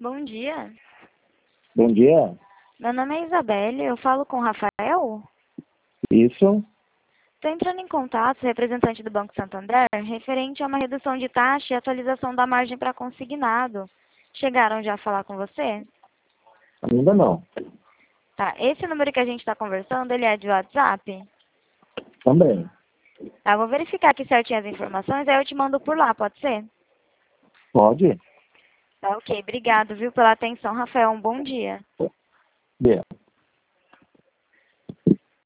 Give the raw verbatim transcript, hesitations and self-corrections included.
bom dia. Bom dia. Meu nome é Isabelle, eu falo com o Rafael. Isso? Estou entrando em contato, representante do Banco Santander, referente a uma redução de taxa e atualização da margem para consignado. Chegaram já a falar com você? Ainda não. Tá, esse número que a gente está conversando, ele é de WhatsApp? Também. Tá, vou verificar aqui certinho as informações, aí eu te mando por lá, pode ser? Pode? Tá, ok. Obrigado, viu, pela atenção, Rafael. Um bom dia. Bem.